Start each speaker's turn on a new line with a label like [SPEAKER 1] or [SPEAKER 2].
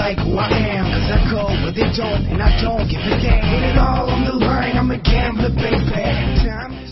[SPEAKER 1] like who I am, cause I go where they don't, and I don't give a damn. Hit it all on the line, I'm a gambler, baby. Time